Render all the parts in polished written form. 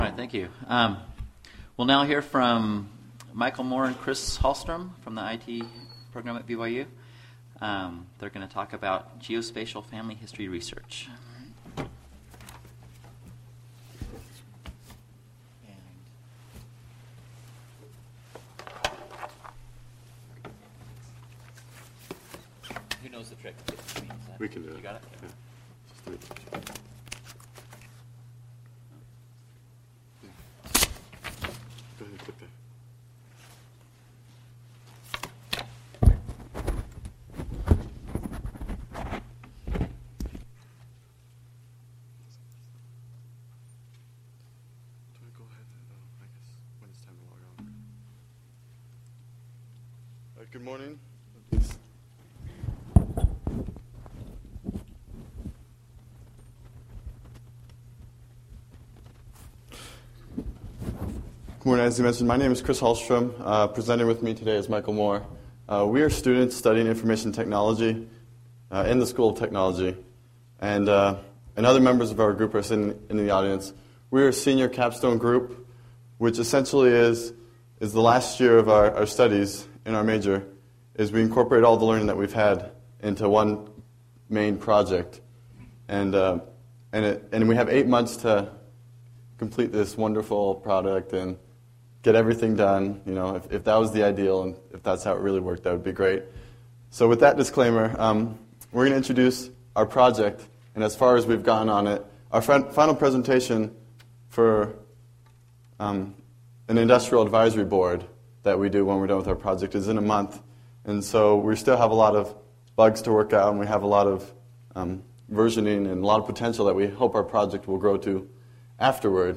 All right, thank you. We'll now hear from Michael Moore and Chris Hallstrom from the IT program at BYU. They're going to talk about geospatial family history research. Who knows the trick? We can do it. You got it? Yeah. Just do it. Go ahead and click that. Go ahead, I guess, when it's time to log on. All right, good morning. Good morning. As you mentioned, my name is Chris Hallstrom. Presenting with me today is Michael Moore. We are students studying information technology in the School of Technology, and other members of our group are sitting in the audience. We are a senior capstone group, which essentially is the last year of our studies in our major, is we incorporate all the learning that we've had into one main project, and we have 8 months to complete this wonderful product and get everything done. You know, if that was the ideal and if that's how it really worked, that would be great. So with that disclaimer, we're going to introduce our project, and as far as we've gotten on it, our final presentation for an industrial advisory board that we do when we're done with our project is in a month. And so we still have a lot of bugs to work out, and we have a lot of versioning and a lot of potential that we hope our project will grow to afterward.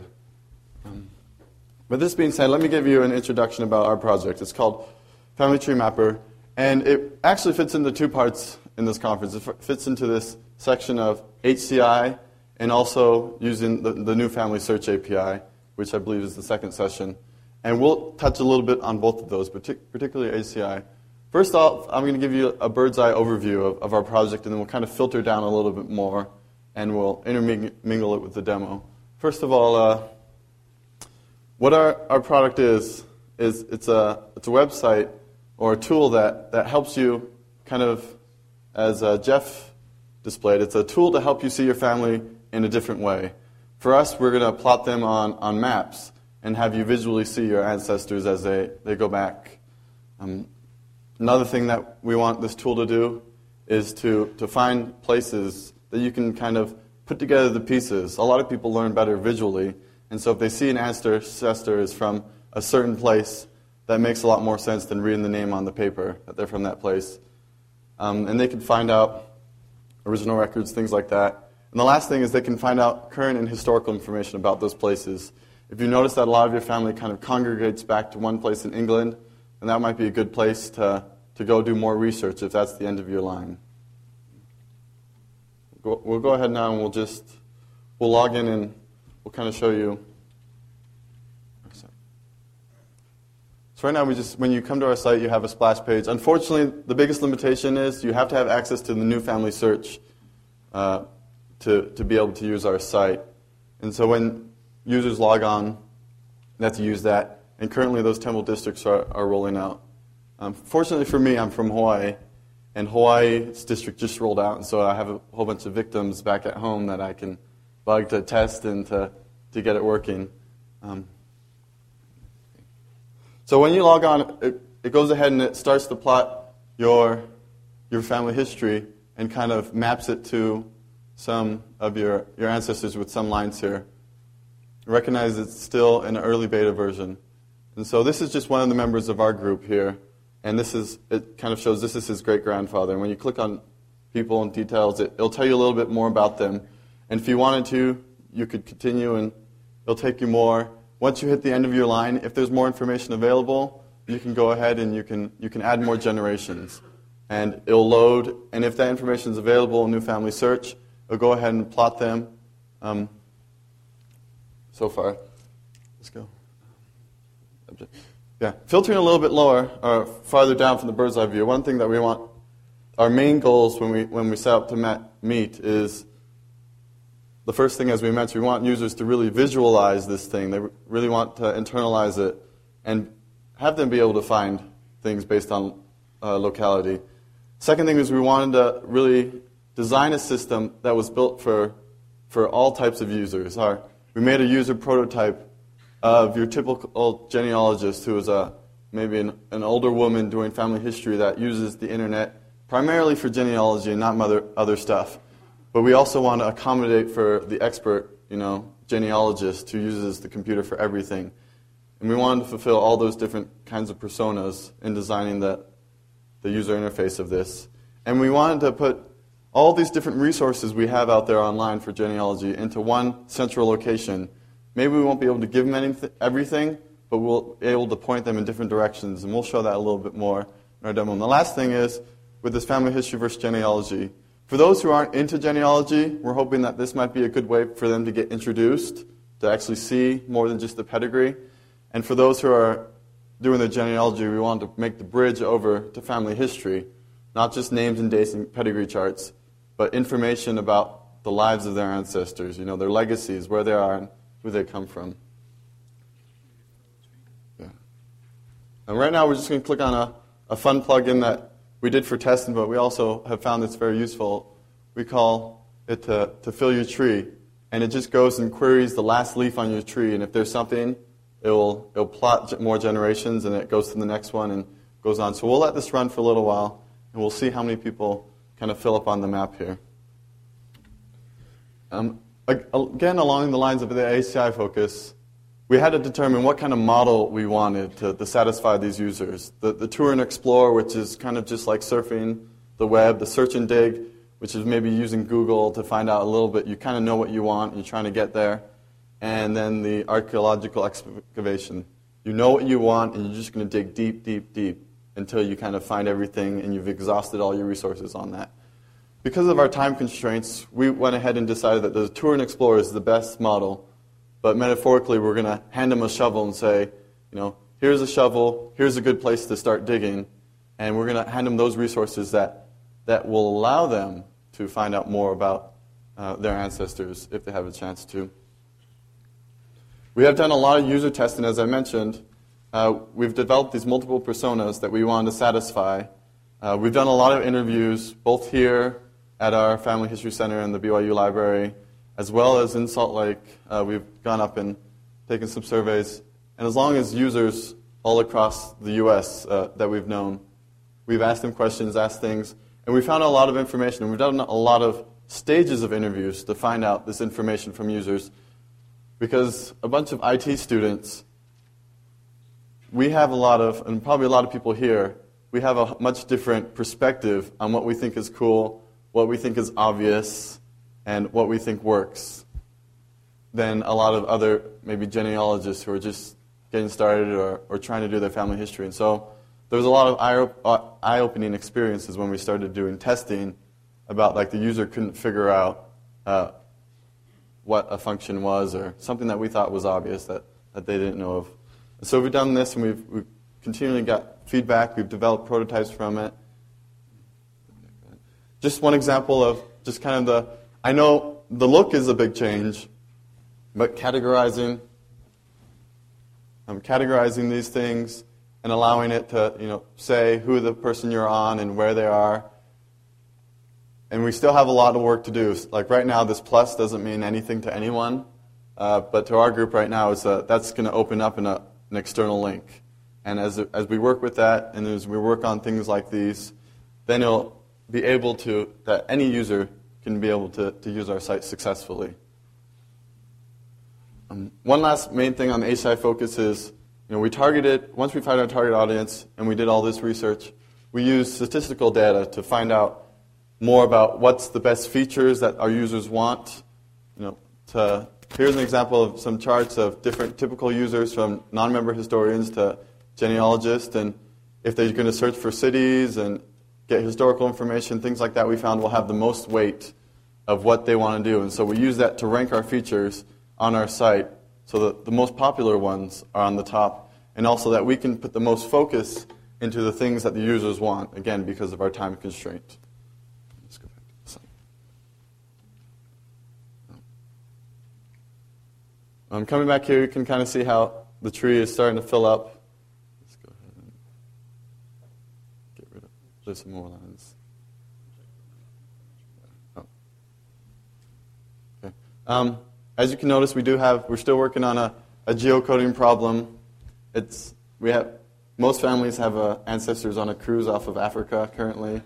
But this being said, let me give you an introduction about our project. It's called Family Tree Mapper, and it actually fits into two parts in this conference. It fits into this section of HCI and also using the new Family Search API, which I believe is the second session. And we'll touch a little bit on both of those, particularly HCI. First off, I'm going to give you a bird's eye overview of our project, and then we'll kind of filter down a little bit more, and we'll intermingle it with the demo. First of all, what our product is it's a website or a tool that helps you kind of, as Jeff displayed, it's a tool to help you see your family in a different way. For us, we're going to plot them on maps and have you visually see your ancestors as they go back. Another thing that we want this tool to do is to find places that you can kind of put together the pieces. A lot of people learn better visually, and so if they see an ancestor is from a certain place, that makes a lot more sense than reading the name on the paper that they're from that place. And they can find out original records, things like that. And the last thing is they can find out current and historical information about those places. If you notice that a lot of your family kind of congregates back to one place in England, then that might be a good place to go do more research if that's the end of your line. We'll go ahead now and we'll log in and we'll kind of show you. So right now, when you come to our site, you have a splash page. Unfortunately, the biggest limitation is you have to have access to the new Family Search to be able to use our site. And so when users log on, they have to use that. And currently, those Temple districts are rolling out. Fortunately for me, I'm from Hawaii, and Hawaii's district just rolled out, and so I have a whole bunch of victims back at home that I can bug to test and to get it working. So when you log on, it goes ahead and it starts to plot your family history and kind of maps it to some of your ancestors with some lines here. Recognize it's still an early beta version. And so this is just one of the members of our group here. And it kind of shows this is his great-grandfather. And when you click on people and details, it'll tell you a little bit more about them. And if you wanted to, you could continue and it'll take you more. Once you hit the end of your line, if there's more information available, you can go ahead and you can add more generations. And it'll load, and if that information is available in New Family Search, it'll go ahead and plot them. So far, let's go. Yeah, filtering a little bit lower or farther down from the bird's eye view. One thing that we want, our main goals when we set up to meet is the first thing, as we mentioned, we want users to really visualize this thing. They really want to internalize it and have them be able to find things based on locality. Second thing is we wanted to really design a system that was built for all types of users. We made a user prototype of your typical genealogist who is maybe an older woman doing family history that uses the internet primarily for genealogy and not other stuff. But we also want to accommodate for the expert, genealogist who uses the computer for everything. And we wanted to fulfill all those different kinds of personas in designing the user interface of this. And we wanted to put all these different resources we have out there online for genealogy into one central location. Maybe we won't be able to give them everything, but we'll be able to point them in different directions, and we'll show that a little bit more in our demo. And the last thing is, with this family history versus genealogy, for those who aren't into genealogy, we're hoping that this might be a good way for them to get introduced, to actually see more than just the pedigree. And for those who are doing the genealogy, we want to make the bridge over to family history, not just names and dates and pedigree charts, but information about the lives of their ancestors, their legacies, where they are, and who they come from. Yeah. And right now we're just going to click on a fun plugin that we did for testing, but we also have found it's very useful. We call it to fill your tree, and it just goes and queries the last leaf on your tree, and if there's something, it'll plot more generations, and it goes to the next one and goes on. So we'll let this run for a little while, and we'll see how many people kind of fill up on the map here. Again, along the lines of the ACI focus, we had to determine what kind of model we wanted to satisfy these users. The tour and explore, which is kind of just like surfing the web, the search and dig, which is maybe using Google to find out a little bit. You kind of know what you want, and you're trying to get there. And then the archaeological excavation. You know what you want, and you're just going to dig deep, deep, deep until you kind of find everything, and you've exhausted all your resources on that. Because of our time constraints, we went ahead and decided that the tour and explore is the best model. But metaphorically, we're going to hand them a shovel and say, here's a shovel, here's a good place to start digging, and we're going to hand them those resources that will allow them to find out more about their ancestors if they have a chance to. We have done a lot of user testing, as I mentioned. We've developed these multiple personas that we wanted to satisfy. We've done a lot of interviews, both here at our Family History Center in the BYU Library, as well as in Salt Lake. We've gone up and taken some surveys. And as long as users all across the U.S. That we've known, we've asked them questions, asked things, and we found a lot of information. And we've done a lot of stages of interviews to find out this information from users. Because a bunch of IT students, we have a lot of, and probably a lot of people here, we have a much different perspective on what we think is cool, what we think is obvious, and what we think works than a lot of other maybe genealogists who are just getting started or trying to do their family history. And so there was a lot of eye-opening experiences when we started doing testing about the user couldn't figure out what a function was or something that we thought was obvious that they didn't know of. And so we've done this, and we've continually got feedback. We've developed prototypes from it. Just one example of just kind of I know the look is a big change, but categorizing these things and allowing it to say who the person you're on and where they are. And we still have a lot of work to do. Like right now, this plus doesn't mean anything to anyone, but to our group right now, that's going to open up an external link. And as we work with that, and as we work on things like these, then it'll be able that any user can be able to use our site successfully. One last main thing on the HCI focus is, we targeted, once we found our target audience and we did all this research, we used statistical data to find out more about what's the best features that our users want. Here's an example of some charts of different typical users, from non-member historians to genealogists, and if they're going to search for cities and get historical information, things like that, we found will have the most weight of what they want to do. And so we use that to rank our features on our site so that the most popular ones are on the top, and also that we can put the most focus into the things that the users want, again, because of our time constraint. Let's go back to the site. Coming back here, you can kind of see how the tree is starting to fill up. Let's go ahead and get rid of. There's some more lines. Oh. Okay. As you can notice, we're still working on a geocoding problem. Most families have ancestors on a cruise off of Africa currently.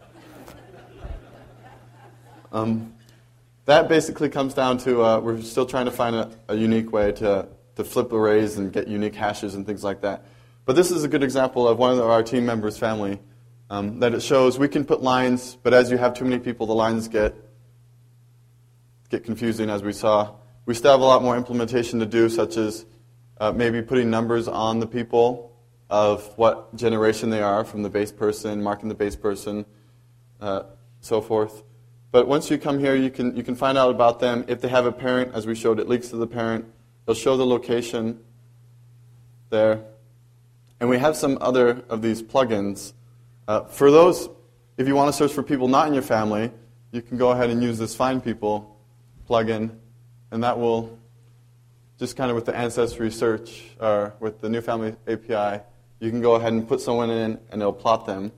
That basically comes down to we're still trying to find a unique way to flip arrays and get unique hashes and things like that. But this is a good example of one of our team members' family that it shows we can put lines, but as you have too many people, the lines get confusing, as we saw. We still have a lot more implementation to do, such as maybe putting numbers on the people of what generation they are from the base person, marking the base person, so forth. But once you come here, you can find out about them. If they have a parent, as we showed, it links to the parent. They'll show the location there. And we have some other of these plugins. For those, if you want to search for people not in your family, you can go ahead and use this Find People plugin, and that will just kind of with the Ancestry search, or with the New Family API, you can go ahead and put someone in, and it'll plot them.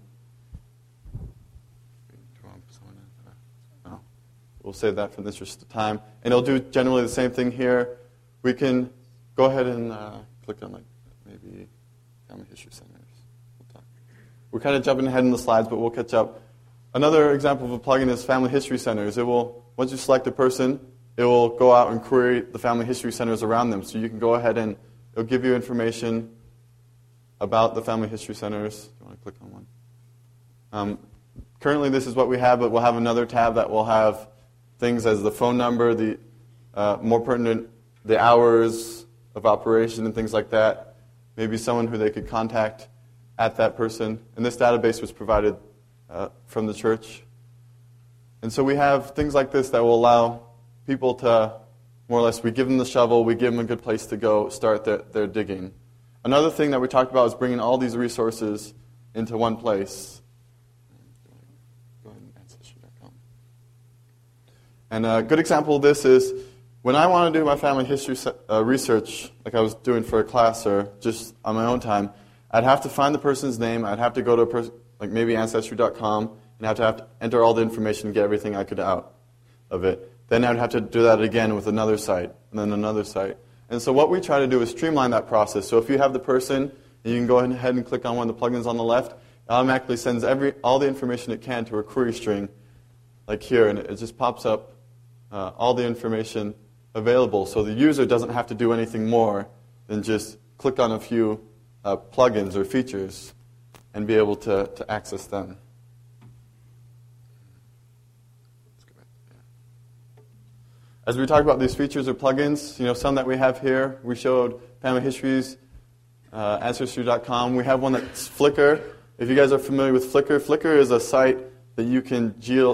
We'll save that for the interest of time. And it'll do generally the same thing here. We can go ahead and click on maybe Family History Centers. We're kind of jumping ahead in the slides, but we'll catch up. Another example of a plugin is Family History Centers. It will, once you select a person, it will go out and query the Family History Centers around them. So you can go ahead and it'll give you information about the Family History Centers. Do you want to click on one? Currently, this is what we have, but we'll have another tab that will have things as the phone number, the more pertinent, the hours of operation and things like that. Maybe someone who they could contact at that person. And this database was provided from the church. And so we have things like this that will allow people to, more or less, we give them the shovel, we give them a good place to go start their digging. Another thing that we talked about is bringing all these resources into one place. And a good example of this is when I want to do my family history research, like I was doing for a class or just on my own time, I'd have to find the person's name. I'd have to go to like maybe Ancestry.com and have to enter all the information and get everything I could out of it. Then I'd have to do that again with another site and then another site. And so what we try to do is streamline that process. So if you have the person, you can go ahead and click on one of the plugins on the left. It automatically sends all the information it can to a query string like here, and it just pops up all the information available, so the user doesn't have to do anything more than just click on a few plugins or features and be able to access them. As we talk about these features or plugins, some that we have here, we showed Family Histories, Ancestry.com. We have one that's Flickr. If you guys are familiar with Flickr, Flickr is a site that you can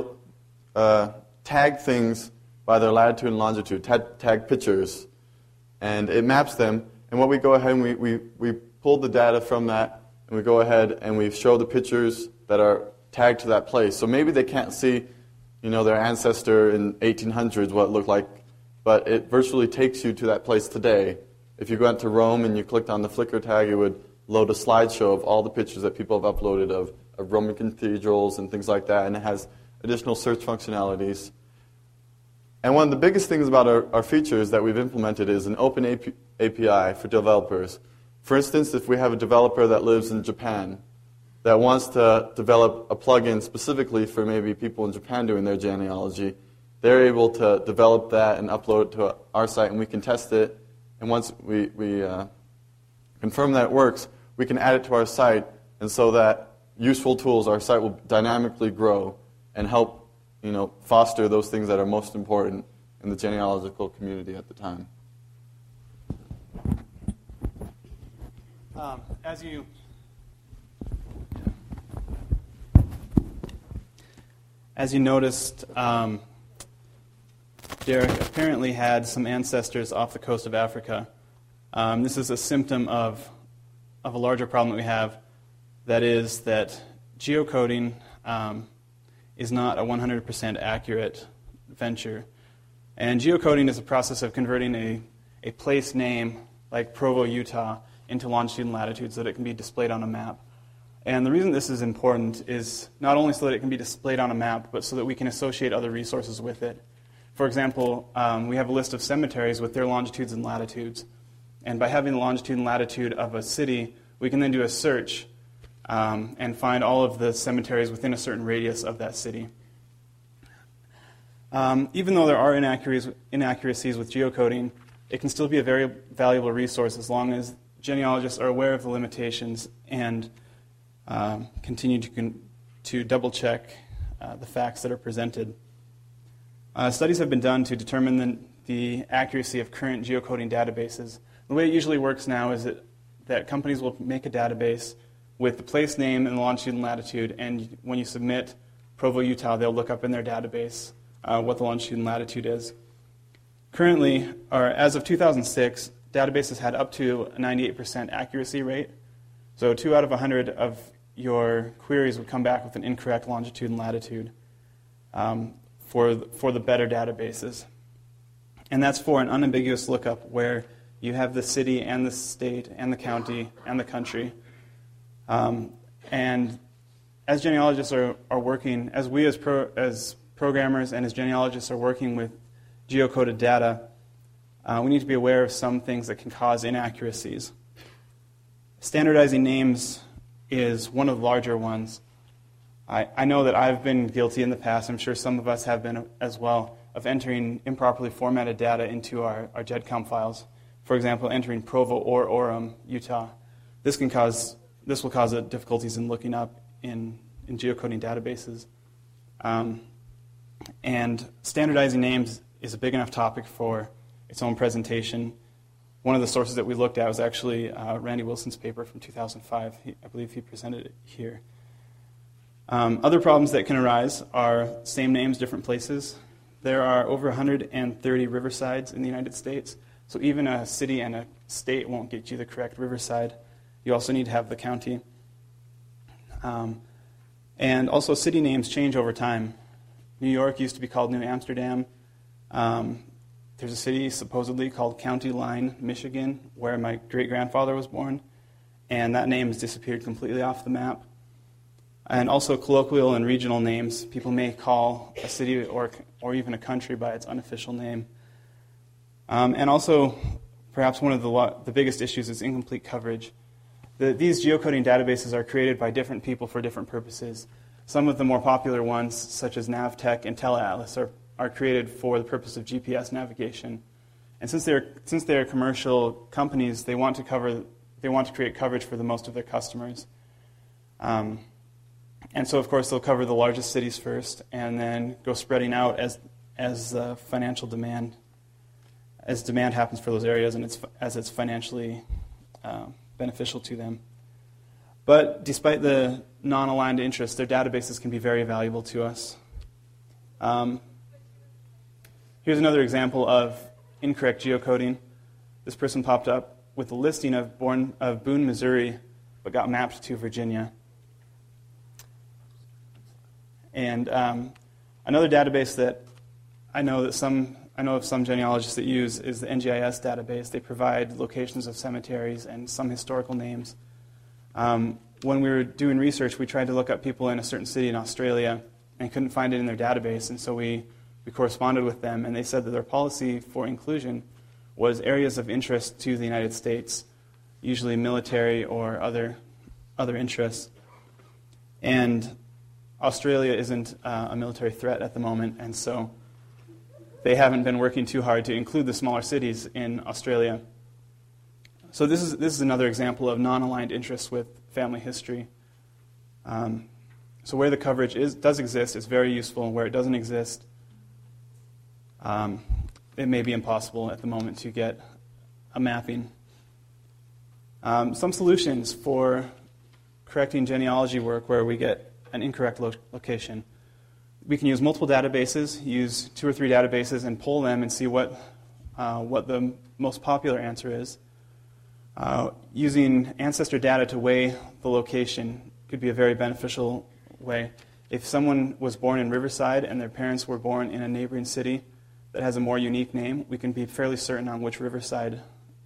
tag things by their latitude and longitude, tag pictures, and it maps them. And what we go ahead and we pull the data from that, and we go ahead and we show the pictures that are tagged to that place. So maybe they can't see, their ancestor in 1800s, what it looked like, but it virtually takes you to that place today. If you went to Rome and you clicked on the Flickr tag, it would load a slideshow of all the pictures that people have uploaded of Roman cathedrals and things like that, and it has additional search functionalities. And one of the biggest things about our features that we've implemented is an open API for developers. For instance, if we have a developer that lives in Japan that wants to develop a plugin specifically for maybe people in Japan doing their genealogy, they're able to develop that and upload it to our site, and we can test it. And once we confirm that it works, we can add it to our site, and so that useful tools, our site will dynamically grow and help foster those things that are most important in the genealogical community at the time. As you noticed, Derek apparently had some ancestors off the coast of Africa. This is a symptom of a larger problem that we have, that is that geocoding is not a 100% accurate venture. And geocoding is a process of converting a a place name like Provo, Utah, into longitude and latitude so that it can be displayed on a map. And the reason this is important is not only so that it can be displayed on a map, but so that we can associate other resources with it. For example, we have a list of cemeteries with their longitudes and latitudes. And by having the longitude and latitude of a city, we can then do a search and find all of the cemeteries within a certain radius of that city. Even though there are inaccuracies with geocoding, it can still be a very valuable resource as long as genealogists are aware of the limitations and continue to double-check the facts that are presented. Studies have been done to determine the accuracy of current geocoding databases. The way it usually works now is that companies will make a database with the place name and the longitude and latitude, and when you submit Provo, Utah, they'll look up in their database what the longitude and latitude is. Currently, or as of 2006, databases had up to a 98% accuracy rate. So 2 out of 100 of your queries would come back with an incorrect longitude and latitude for the better databases. And that's for an unambiguous lookup where you have the city and the state and the county and the country. And as genealogists are working, as we as programmers and as genealogists are working with geocoded data, we need to be aware of some things that can cause inaccuracies. Standardizing names is one of the larger ones. I know that I've been guilty in the past, I'm sure some of us have been as well, of entering improperly formatted data into our GEDCOM files. For example, entering Provo or Orem, Utah. This will cause difficulties in looking up in geocoding databases. And standardizing names is a big enough topic for its own presentation. One of the sources that we looked at was actually Randy Wilson's paper from 2005. I believe he presented it here. Other problems that can arise are same names, different places. There are over 130 riversides in the United States, so even a city and a state won't get you the correct riverside. You also need to have the county. And also city names change over time. New York used to be called New Amsterdam. There's a city supposedly called County Line, Michigan, where my great-grandfather was born, and that name has disappeared completely off the map. And also colloquial and regional names. People may call a city or even a country by its unofficial name. And also, perhaps one of the biggest issues is incomplete coverage. These geocoding databases are created by different people for different purposes. Some of the more popular ones, such as Navtech and TeleAtlas, are created for the purpose of GPS navigation. And since they're commercial companies, they want to create coverage for the most of their customers. And so, of course, they'll cover the largest cities first, and then go spreading out as financial demand, as demand happens for those areas, and as it's financially beneficial to them. But despite the non-aligned interests, their databases can be very valuable to us. Here's another example of incorrect geocoding. This person popped up with a listing of Boone, Missouri, but got mapped to Virginia. And another database that I know of some genealogists that use is the NGIS database. They provide locations of cemeteries and some historical names. When we were doing research, we tried to look up people in a certain city in Australia and couldn't find it in their database, and so we corresponded with them, and they said that their policy for inclusion was areas of interest to the United States, usually military or other interests. And Australia isn't a military threat at the moment, and so they haven't been working too hard to include the smaller cities in Australia. So this is another example of non-aligned interests with family history. So where the coverage does exist, it's very useful. Where it doesn't exist, it may be impossible at the moment to get a mapping. Some solutions for correcting genealogy work where we get an incorrect location. We can use multiple databases, use 2 or 3 databases, and poll them and see what the most popular answer is. Using ancestor data to weigh the location could be a very beneficial way. If someone was born in Riverside and their parents were born in a neighboring city, that has a more unique name, we can be fairly certain on which riverside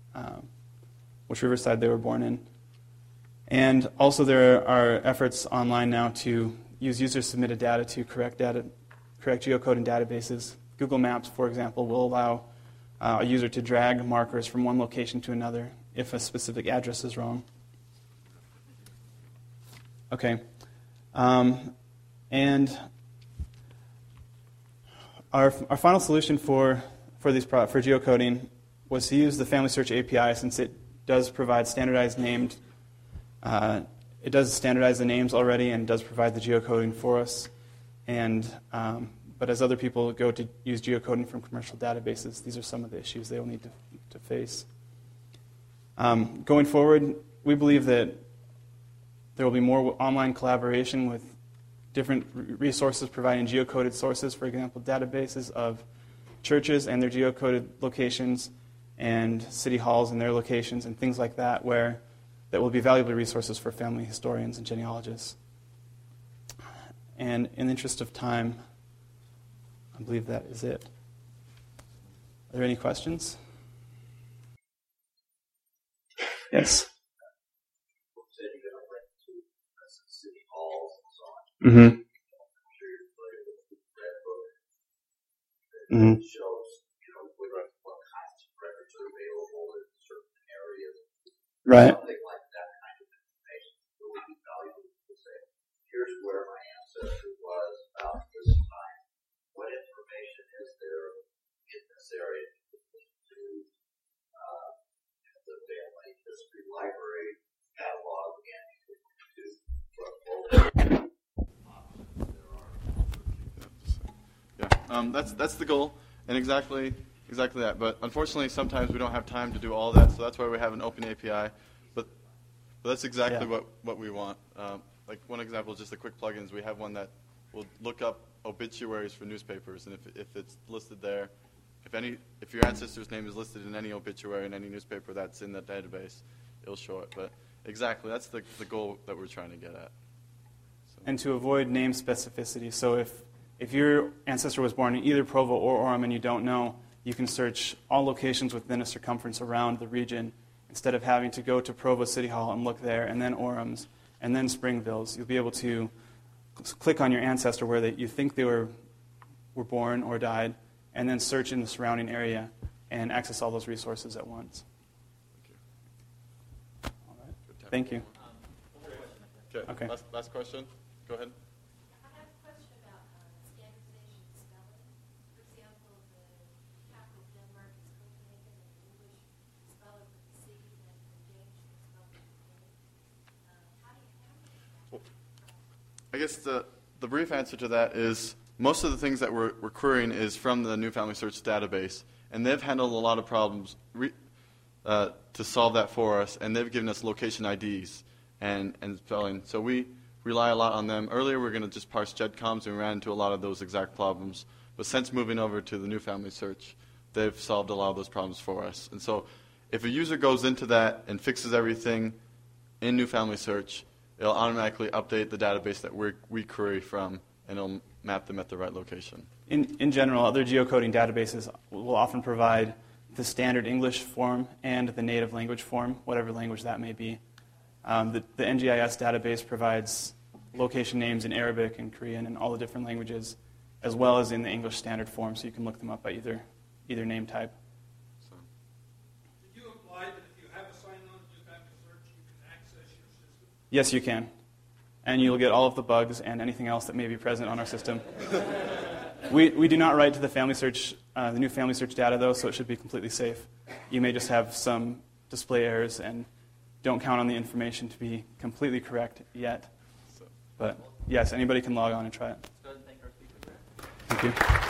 they were born in. And also there are efforts online now to use user-submitted data to correct geocode in databases. Google Maps, for example, will allow a user to drag markers from one location to another if a specific address is wrong. Okay. And our final solution for geocoding was to use the Family Search API, since it does provide standardized named. It does standardize the names already and does provide the geocoding for us. But as other people go to use geocoding from commercial databases, these are some of the issues they will need to face. Going forward, we believe that there will be more online collaboration with different resources providing geocoded sources, for example, databases of churches and their geocoded locations and city halls and their locations and things like that, that will be valuable resources for family historians and genealogists. And in the interest of time, I believe that is it. Are there any questions? Yes. Mm-hmm. Mm-hmm. Right. Something like that kind of information would be valuable to say, here's where my ancestor was about this time. What information is there in this area to the family history library catalog and that's the goal, and exactly that. But unfortunately, sometimes we don't have time to do all that, so that's why we have an open API. But that's exactly what we want. Like one example is just the quick plugins. We have one that will look up obituaries for newspapers, and if it's listed there, if your ancestor's name is listed in any obituary in any newspaper that's in that database, it'll show it. But exactly, that's the goal that we're trying to get at. So. And to avoid name specificity, so if your ancestor was born in either Provo or Orem and you don't know, you can search all locations within a circumference around the region instead of having to go to Provo City Hall and look there, and then Orem's, and then Springville's. You'll be able to click on your ancestor where you think they were born or died, and then search in the surrounding area and access all those resources at once. Thank you. All right. Thank you. Okay. Last question. Go ahead. I guess the brief answer to that is most of the things that we're querying is from the New Family Search database, and they've handled a lot of problems to solve that for us, and they've given us location IDs and spelling. So we rely a lot on them. Earlier we were going to just parse GEDCOMs, and we ran into a lot of those exact problems. But since moving over to the New Family Search, they've solved a lot of those problems for us. And so if a user goes into that and fixes everything in New Family Search, it'll automatically update the database that we query from, and it'll map them at the right location. In general, other geocoding databases will often provide the standard English form and the native language form, whatever language that may be. The NGIS database provides location names in Arabic and Korean and all the different languages, as well as in the English standard form, so you can look them up by either name type. Did you imply that if you have a sign-on New Family Search, you can access your system? Yes, you can. And you'll get all of the bugs and anything else that may be present on our system. We do not write to the New Family Search data, though, so it should be completely safe. You may just have some display errors, and don't count on the information to be completely correct yet. But yes, anybody can log on and try it. Let's go ahead and thank our speaker. Thank you.